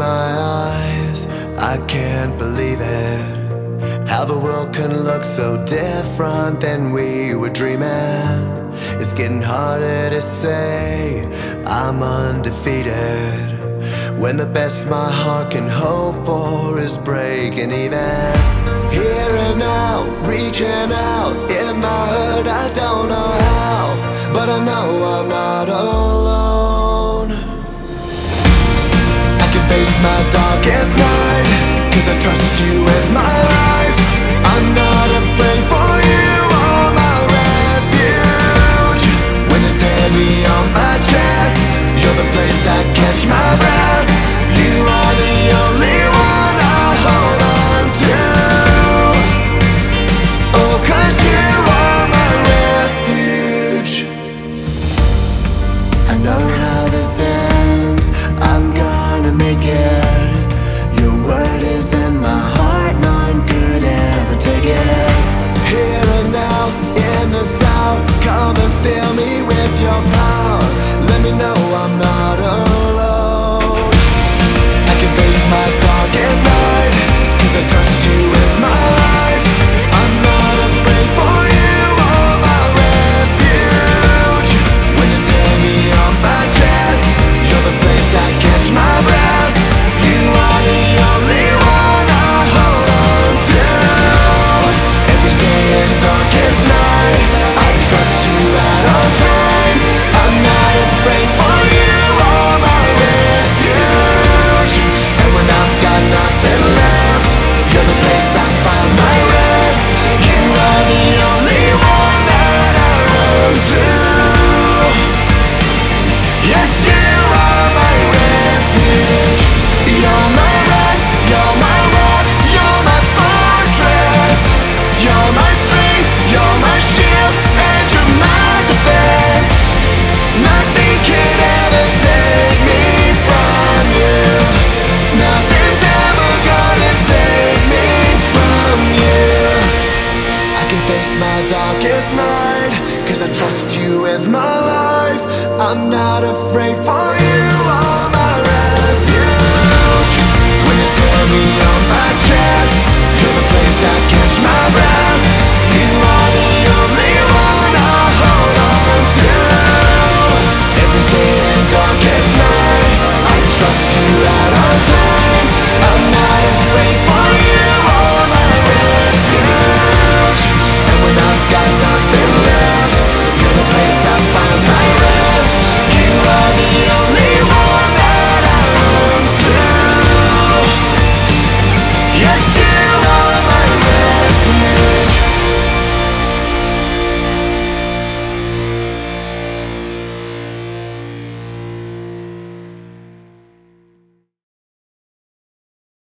my eyes, I can't believe it. How the world can look so different than we were dreaming. It's getting harder to say I'm undefeated, when the best my heart can hope for is breaking even. Here and now, reaching out in my hurt, I don't know how, but I know I'm not alone. I can face my darkest night, 'cause I trust you with my life. I'm not afraid for you, are my refuge. When it's heavy on my chest, you're the place I catch my breath. You are the only one I hold on to. Oh, 'cause you are my refuge. I know how this ends, I'm gonna make it. Your word is in my heart, none could ever take it. Here and now, in the sound, come and fill me with your power. Let me know I'm not alone. I can face my darkest night, 'cause I trust you with my life. I'm not afraid for you, are my refuge. When it's heavy on my chest, you're the place I catch my breath. You are the only one I hold on to. Every day and darkest night, I trust you at all times. I'm not afraid for you, are my refuge. And when I've got nothing left, you're the place I find my rest. You are the only one that I run to. Yes, you are my refuge. You're my rest, you're my rock, you're my fortress. You're my strength, you're my shield, and you're my defense. Nothing can ever take me from you. Nothing's ever gonna take me from you. I can face my darkest night, 'cause I trust you with my life. I'm not afraid for you.